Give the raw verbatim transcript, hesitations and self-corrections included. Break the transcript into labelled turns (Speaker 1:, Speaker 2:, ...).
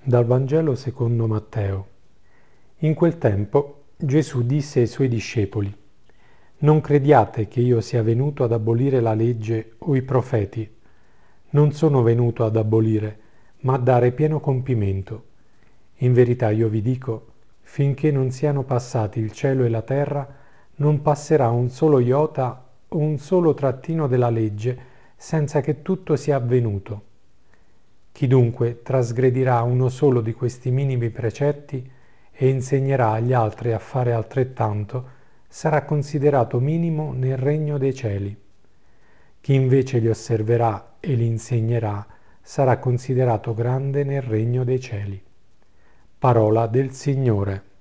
Speaker 1: Dal Vangelo secondo Matteo. In quel tempo Gesù disse ai suoi discepoli: Non crediate che io sia venuto ad abolire la legge o i profeti. Non sono venuto ad abolire, ma a dare pieno compimento. In verità io vi dico, finché non siano passati il cielo e la terra, non passerà un solo iota o un solo trattino della legge senza che tutto sia avvenuto. Chi dunque trasgredirà uno solo di questi minimi precetti e insegnerà agli altri a fare altrettanto, sarà considerato minimo nel regno dei cieli. Chi invece li osserverà e li insegnerà sarà considerato grande nel regno dei cieli. Parola del Signore.